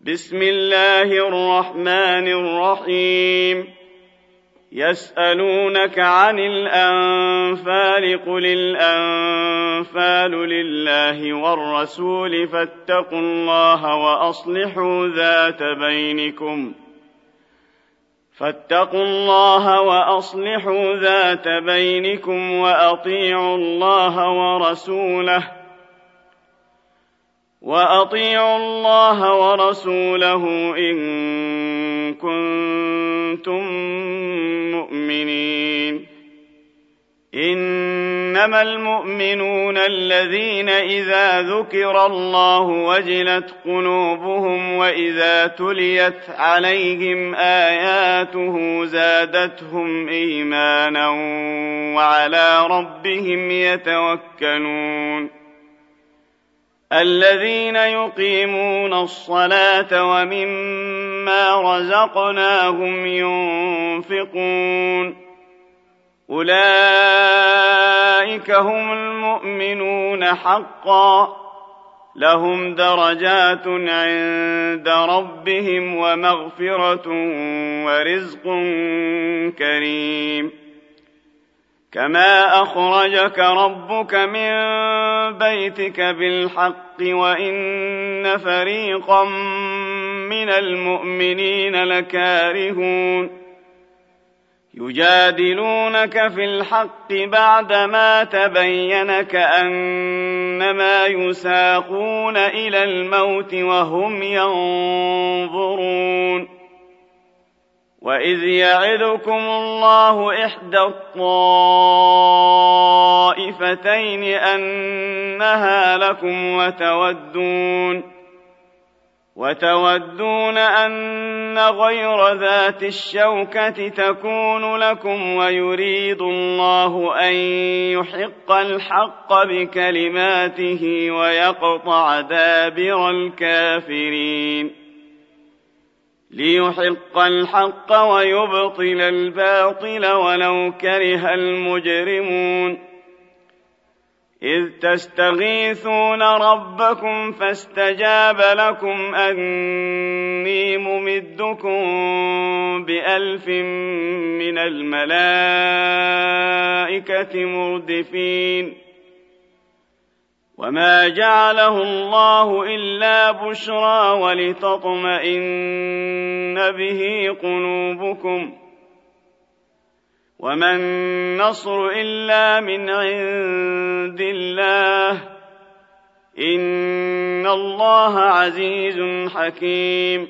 بسم الله الرحمن الرحيم يسألونك عن الأنفال قل الأنفال لله والرسول فاتقوا الله وأصلحوا ذات بينكم وأطيعوا الله ورسوله إن كنتم مؤمنين إنما المؤمنون الذين إذا ذكر الله وجلت قلوبهم وإذا تليت عليهم آياته زادتهم إيمانا وعلى ربهم يتوكلون الذين يقيمون الصلاة ومما رزقناهم ينفقون أولئك هم المؤمنون حقا لهم درجات عند ربهم ومغفرة ورزق كريم كما أخرجك ربك من بيتك بالحق وإن فريقا من المؤمنين لكارهون يجادلونك في الحق بعدما تبين كأنما يساقون إلى الموت وهم ينظرون وإذ يعدكم الله إحدى الطائفتين أنها لكم وتودون أن غير ذات الشوكة تكون لكم ويريد الله أن يحق الحق بكلماته ويقطع دابر الكافرين ليحق الحق ويبطل الباطل ولو كره المجرمون إذ تستغيثون ربكم فاستجاب لكم أني ممدكم ب1000 من الملائكة مردفين وما جعله الله إلا بشرى ولتطمئن به قلوبكم وما النصر إلا من عند الله إن الله عزيز حكيم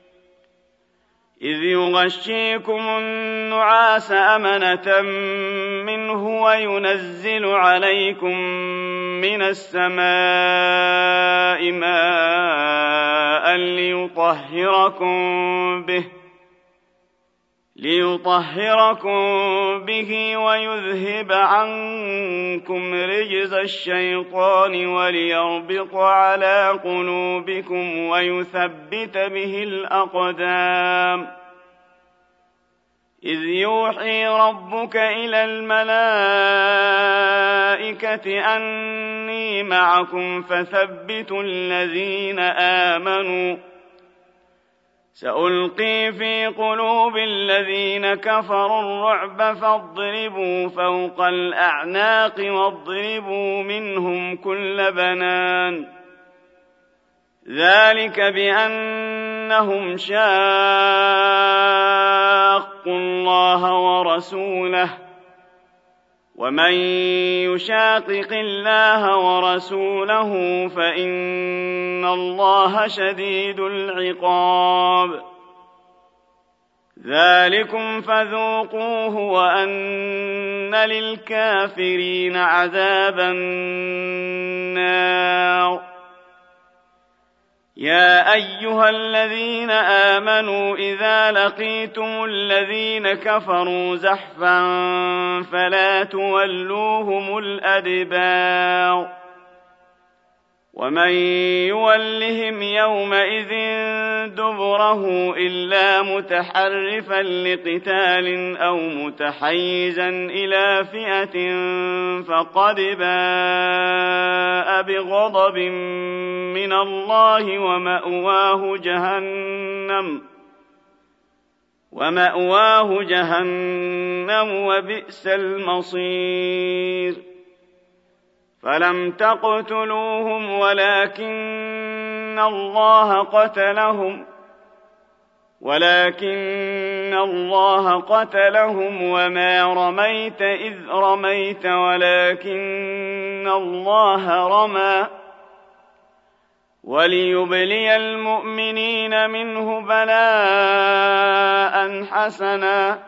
إذ يغشيكم النعاس أمنة منه وينزل عليكم من السماء ماء ليطهركم به ويذهب عنكم رجز الشيطان وليربط على قلوبكم ويثبت به الأقدام إذ يوحي ربك إلى الملائكة أني معكم فثبتوا الذين آمنوا سألقي في قلوب الذين كفروا الرعب فاضربوا فوق الأعناق واضربوا منهم كل بنان ذلك بأنهم شاقوا الله ورسوله ومن يشاقق الله ورسوله فإن الله شديد العقاب ذلكم فذوقوه وأن للكافرين عذاب النار يا أيها الذين آمنوا إذا لقيتم الذين كفروا زحفا فلا تولوهم الأدبار ومن يولهم يومئذ دبره إلا متحرفا لقتال أو متحيزا إلى فئة فقد باء بغضب من الله ومأواه جهنم وبئس المصير فلم تقتلوهم ولكن الله قتلهم وما رميت إذ رميت ولكن الله رمى وليبلي المؤمنين منه بلاء حسنا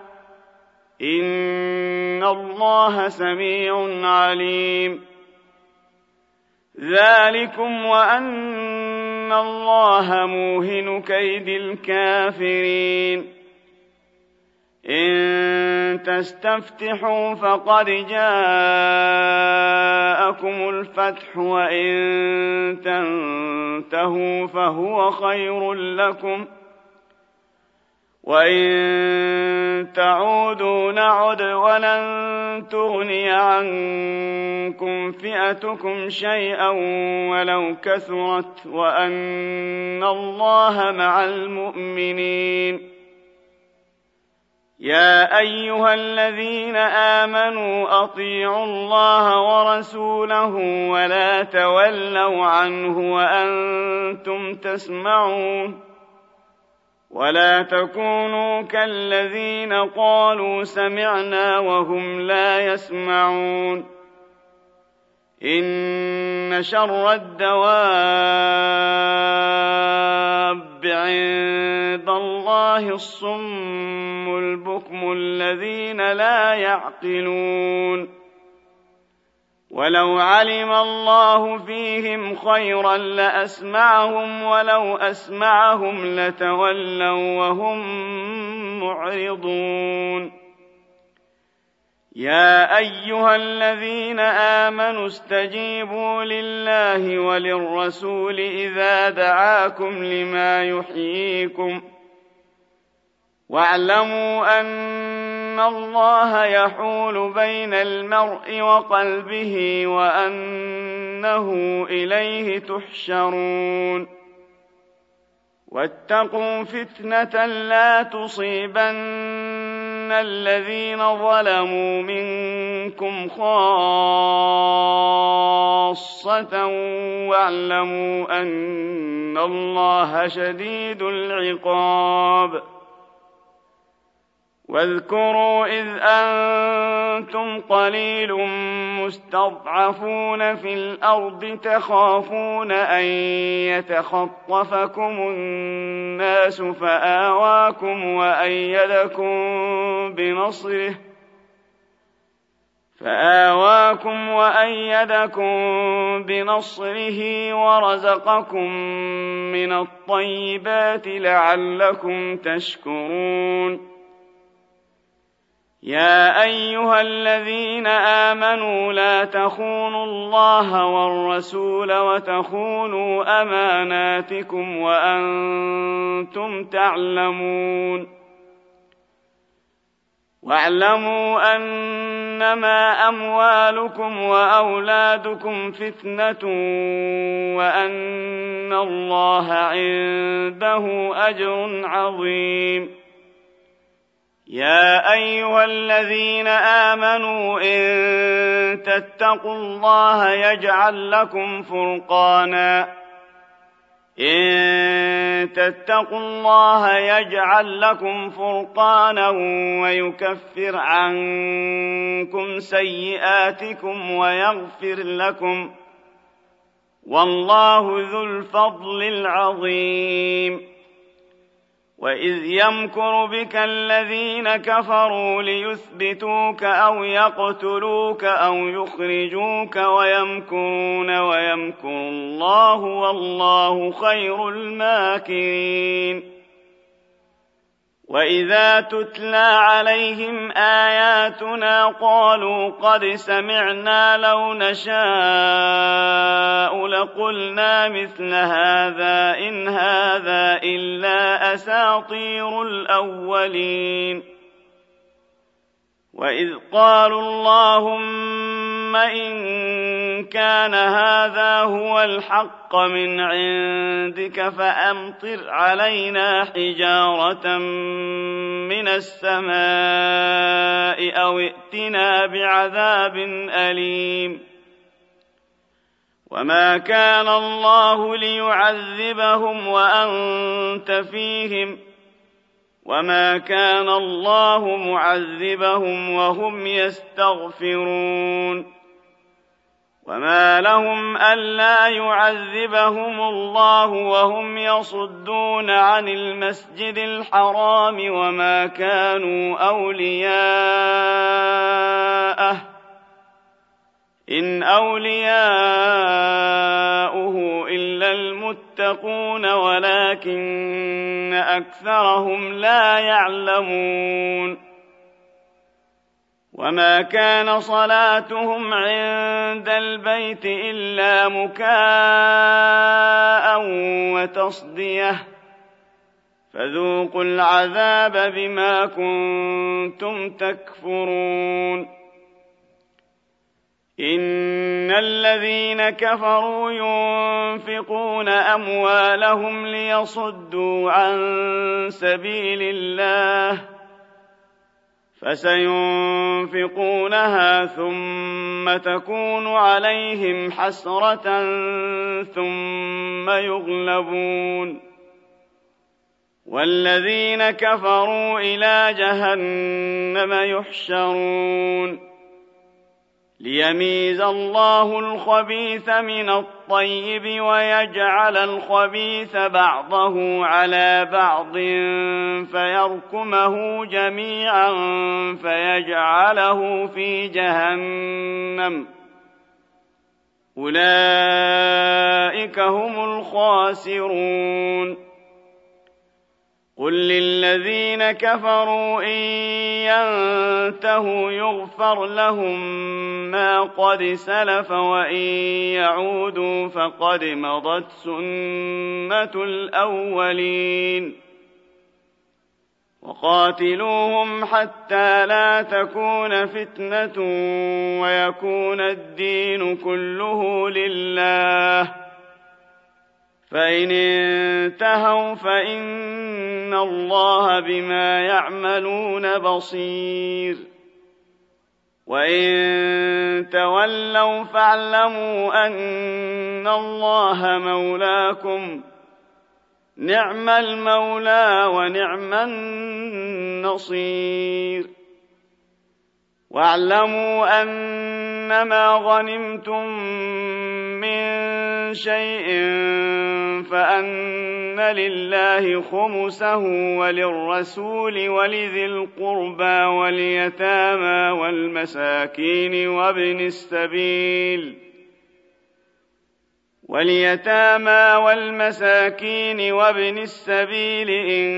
إن الله سميع عليم ذلكم وأن الله موهن كيد الكافرين إن تستفتحوا فقد جاءكم الفتح وإن تنتهوا فهو خير لكم وإن تعودوا نعد ولن تغني عنكم فئتكم شيئا ولو كثرت وأن الله مع المؤمنين يا أيها الذين آمنوا أطيعوا الله ورسوله ولا تولوا عنه وأنتم تسمعون ولا تكونوا كالذين قالوا سمعنا وهم لا يسمعون إن شر الدواب عند الله الصم البكم الذين لا يعقلون ولو علم الله فيهم خيرا لأسمعهم ولو أسمعهم لتولوا وهم معرضون يا أيها الذين آمنوا استجيبوا لله وللرسول إذا دعاكم لما يحييكم واعلموا أن الله يحول بين المرء وقلبه وأنه إليه تحشرون واتقوا فتنة لا تصيبن الذين ظلموا منكم خاصة واعلموا أن الله شديد العقاب واذكروا إذ أنتم قليل مستضعفون في الأرض تخافون أن يتخطفكم الناس فآواكم وأيدكم بنصره ورزقكم من الطيبات لعلكم تشكرون يا أيها الذين آمنوا لا تخونوا الله والرسول وتخونوا أماناتكم وأنتم تعلمون واعلموا أنما أموالكم وأولادكم فتنة وأن الله عنده أجر عظيم يا أيها الذين آمنوا إن تتقوا الله يجعل لكم فرقانا ويكفر عنكم سيئاتكم ويغفر لكم والله ذو الفضل العظيم وإذ يمكر بك الذين كفروا ليثبتوك أو يقتلوك أو يخرجوك ويمكرون ويمكر الله والله خير الماكرين وإذا تتلى عليهم آياتنا قالوا قد سمعنا لو نشاء لقلنا مثل هذا إن هذا إلا أساطير الأولين وإذ قالوا اللهم إن كان هذا هو الحق من عندك فأمطر علينا حجارة من السماء أو ائتنا بعذاب أليم وما كان الله ليعذبهم وأنت فيهم وما كان الله معذبهم وهم يستغفرون وما لهم ألا يعذبهم الله وهم يصدون عن المسجد الحرام وما كانوا أولياءه إن أولياؤه إلا المتقون ولكن أكثرهم لا يعلمون وما كان صلاتهم عند البيت إلا مكاء وتصدية فذوقوا العذاب بما كنتم تكفرون إن الذين كفروا ينفقون أموالهم ليصدوا عن سبيل الله فسينفقونها ثم تكون عليهم حسرة ثم يغلبون والذين كفروا إلى جهنم يحشرون ليميز الله الخبيث من الطيب ويجعل الخبيث بعضه على بعض فيركمه جميعا فيجعله في جهنم أولئك هم الخاسرون قل للذين كفروا إن ينتهوا يغفر لهم ما قد سلف وإن يعودوا فقد مضت سنة الأولين وقاتلوهم حتى لا تكون فتنة ويكون الدين كله لله فإن انتهوا فإن الله بما يعملون بصير وإن تولوا فاعلموا أن الله مولاكم نعم المولى ونعم النصير واعلموا أنما غنمتم من شيء فأن لله خمسه وللرسول ولذي القربى واليتامى والمساكين وابن السبيل إن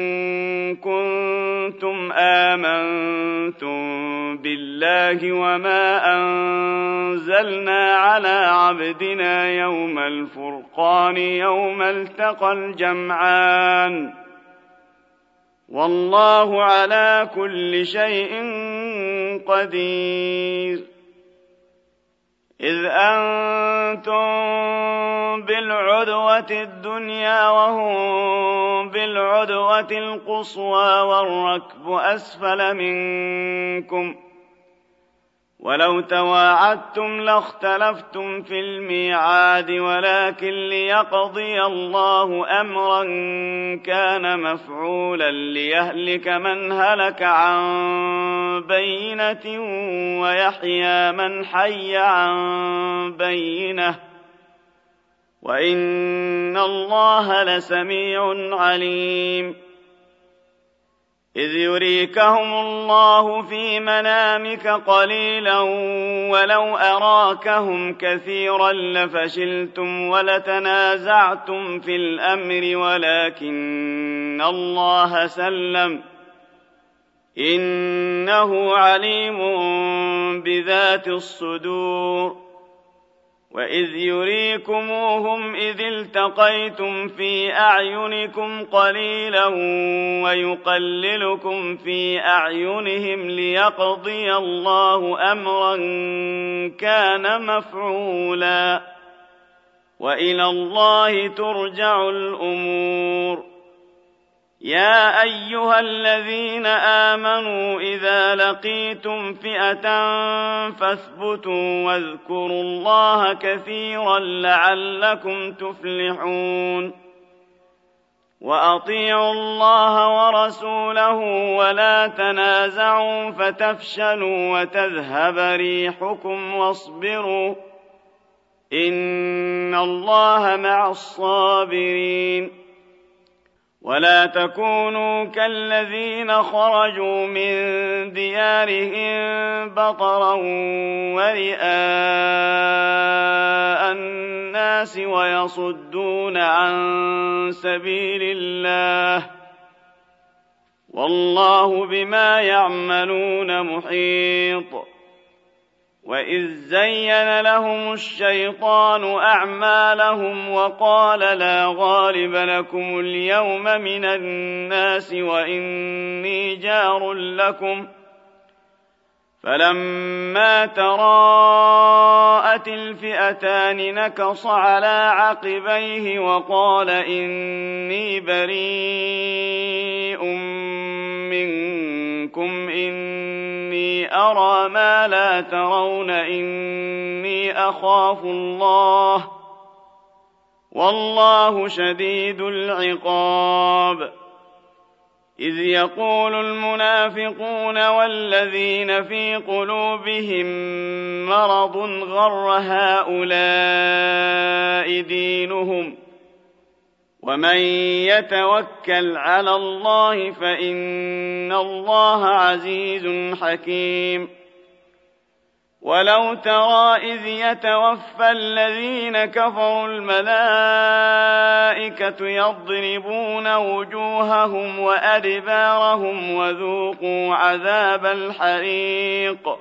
كنتم آمنتم بالله وما أنزلنا على عبدنا يوم الفرقان يوم التقى الجمعان والله على كل شيء قدير إذ أنتم بالعدوة الدنيا وهم بالعدوة القصوى والركب أسفل منكم ولو تواعدتم لاختلفتم في الميعاد ولكن ليقضي الله أمرا كان مفعولا ليهلك من هلك عن بينة ويحيى من حي عن بينة وإن الله لسميع عليم إذ يريكهم الله في منامك قليلا ولو أراكهم كثيرا لفشلتم ولتنازعتم في الأمر ولكن الله سلم إنه عليم بذات الصدور وإذ يريكموهم إذ التقيتم في أعينكم قليلا ويقللكم في أعينهم ليقضي الله أمرا كان مفعولا وإلى الله ترجع الأمور يا أيها الذين آمنوا إذا لقيتم فئة فاثبتوا واذكروا الله كثيرا لعلكم تفلحون وأطيعوا الله ورسوله ولا تنازعوا فتفشلوا وتذهب ريحكم واصبروا إن الله مع الصابرين ولا تكونوا كالذين خرجوا من ديارهم بطرا ورئاء الناس ويصدون عن سبيل الله والله بما يعملون محيط وإذ زين لهم الشيطان أعمالهم وقال لا غالب لكم اليوم من الناس وإني جار لكم فلما تراءت الفئتان نكص على عقبيه وقال إني بريء منكم إني أرى ما لا ترون إني أخاف الله والله شديد العقاب إذ يقول المنافقون والذين في قلوبهم مرض غر هؤلاء دينهم ومن يتوكل على الله فإن الله عزيز حكيم ولو ترى إذ يتوفى الذين كفروا الملائكة يضربون وجوههم وأدبارهم وذوقوا عذاب الحريق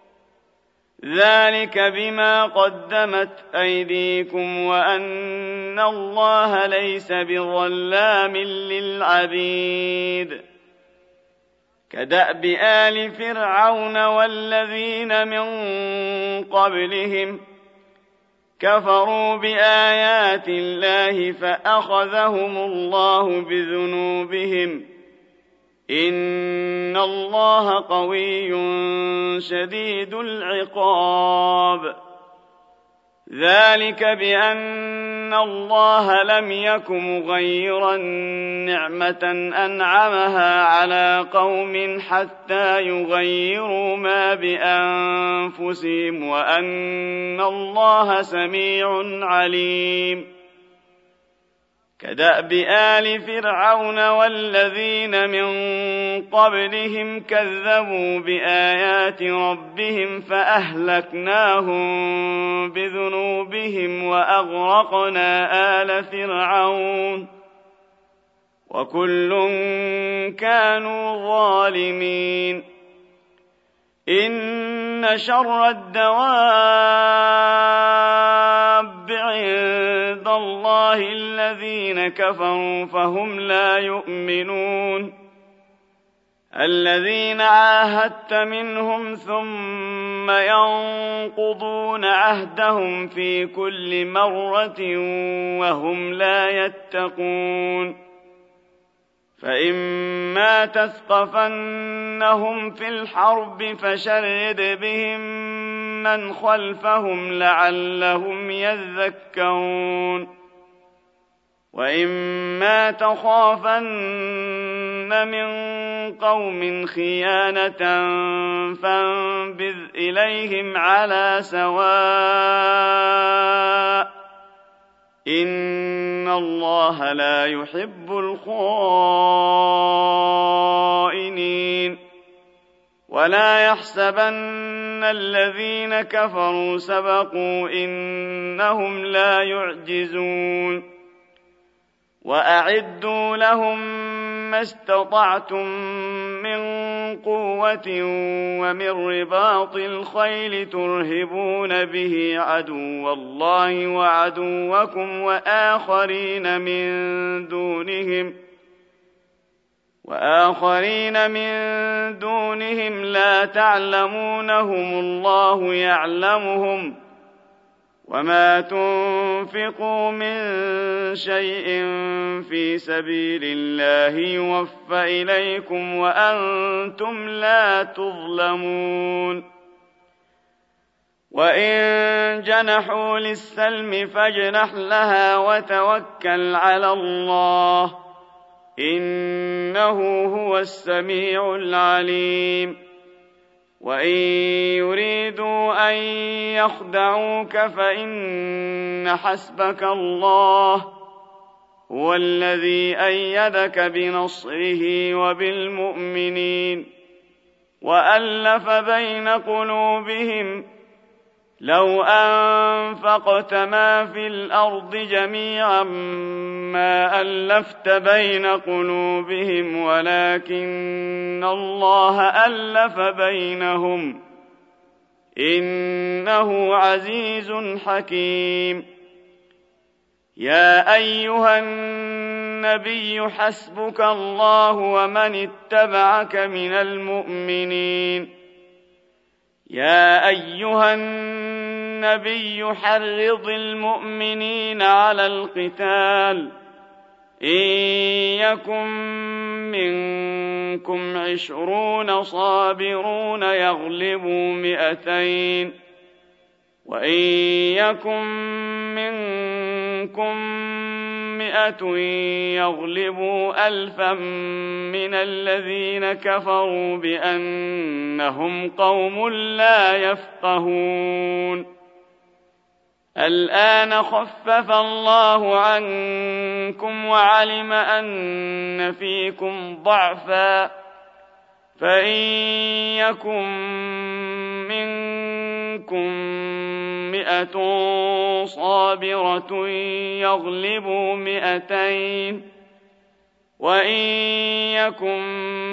ذلك بما قدمت أيديكم وأن الله ليس بظلام للعبيد كدأب آل فرعون والذين من قبلهم كفروا بآيات الله فأخذهم الله بذنوبهم إن الله قوي شديد العقاب ذلك بأن الله لم يك مغيرا نعمة أنعمها على قوم حتى يغيروا ما بأنفسهم وأن الله سميع عليم كدأب آل فرعون والذين من قبلهم كذبوا بآيات ربهم فأهلكناهم بذنوبهم وأغرقنا آل فرعون وكل كانوا ظالمين إن شر الدواب عند الله الذين كفروا فهم لا يؤمنون الذين عاهدت منهم ثم ينقضون عهدهم في كل مرة وهم لا يتقون فإما تثقفنهم في الحرب فشرد بهم من خلفهم لعلهم يذكرون وإما تخافن من قوم خيانة فانبذ إليهم على سواء إن الله لا يحب الخائنين ولا يحسبن الذين كفروا سبقوا إنهم لا يعجزون وأعدوا لهم ما استطعتم من قوة ومن رباط الخيل ترهبون به عدو الله وعدوكم وآخرين من دونهم لا تعلمونهم الله يعلمهم وما تنفقوا من شيء في سبيل الله يوفى إليكم وأنتم لا تظلمون وإن جنحوا للسلم فاجنح لها وتوكل على الله إنه هو السميع العليم وإن يريدوا أن يخدعوك فإن حسبك الله هو الذي أيدك بنصره وبالمؤمنين وألف بين قلوبهم لو أنفقت ما في الأرض جميعا ما ألفت بين قلوبهم ولكن الله ألف بينهم إنه عزيز حكيم يا أيها النبي حسبك الله ومن اتبعك من المؤمنين يا أيها النبي حرض المؤمنين على القتال إن يكن منكم 20 صابرون يغلبوا 200 وإن يكن منكم 100 يغلبوا 1000 من الذين كفروا بأنهم قوم لا يفقهون الآن خفف الله عنكم وعلم أن فيكم ضعفا فإن يكن منكم 100 صابرة يغلبوا 200 وإن يكن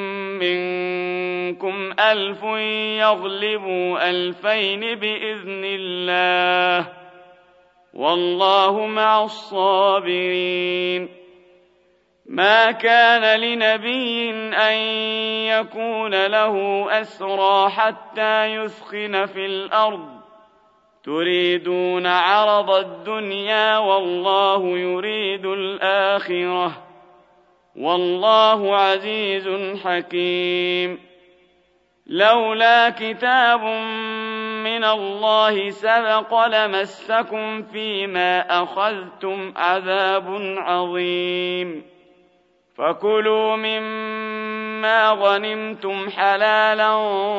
منكم 1000 يغلبوا 2000 بإذن الله والله مع الصابرين ما كان لنبي أن يكون له أسرى حتى يثخن في الأرض تريدون عرض الدنيا والله يريد الآخرة والله عزيز حكيم لولا كتاب من الله سبق لمسكم فيما أخذتم عذاب عظيم فكلوا مما غنمتم حلالا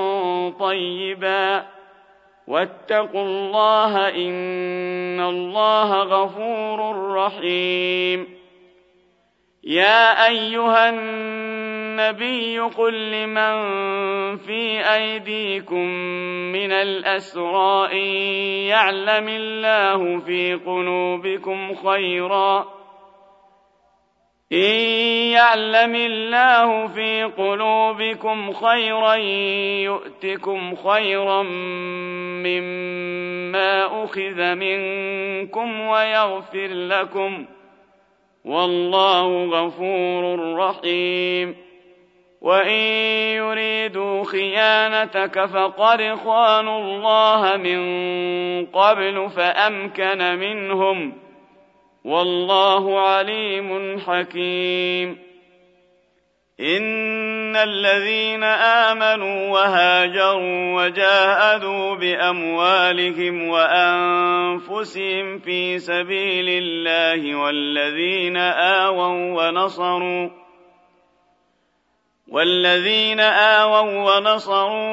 طيبا واتقوا الله إن الله غفور رحيم يا أيها النبي قل لمن في أيديكم من الأسرى إن يعلم الله في قلوبكم خيرا يؤتكم خيرا مما أخذ منكم ويغفر لكم والله غفور رحيم وإن يريدوا خيانتك فقد خانوا الله من قبل فأمكن منهم والله عليم حكيم إن الذين آمنوا وهاجروا وجاهدوا بأموالهم وأنفسهم في سبيل الله والذين آووا ونصروا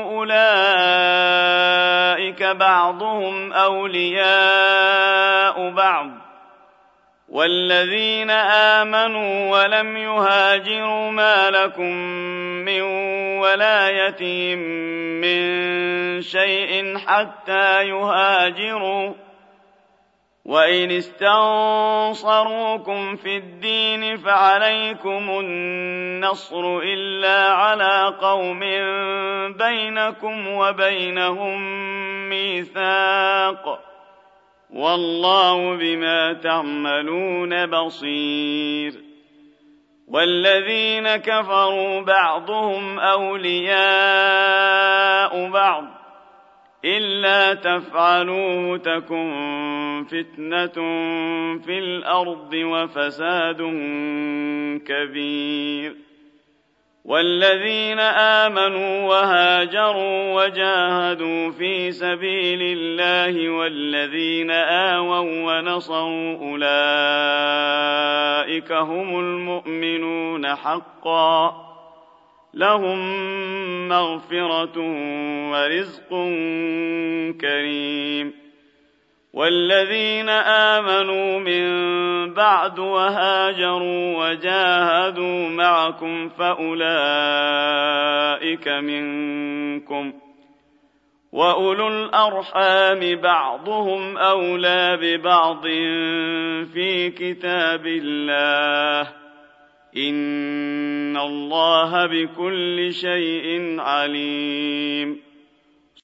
أولئك بعضهم أولياء بعض والذين آمنوا ولم يهاجروا ما لكم من ولايتهم من شيء حتى يهاجروا وإن استنصروكم في الدين فعليكم النصر النصر إلا على قوم بينكم وبينهم ميثاق والله بما تعملون بصير والذين كفروا بعضهم أولياء بعض إلا تفعلوه تكن فتنة في الأرض وفساد كبير والذين آمنوا وهاجروا وجاهدوا في سبيل الله والذين آووا ونصروا أولئك هم المؤمنون حقا لهم مغفرة ورزق كريم والذين آمنوا من بعد وهاجروا وجاهدوا معكم فأولئك منكم وأولو الأرحام بعضهم أولى ببعض في كتاب الله إن الله بكل شيء عليم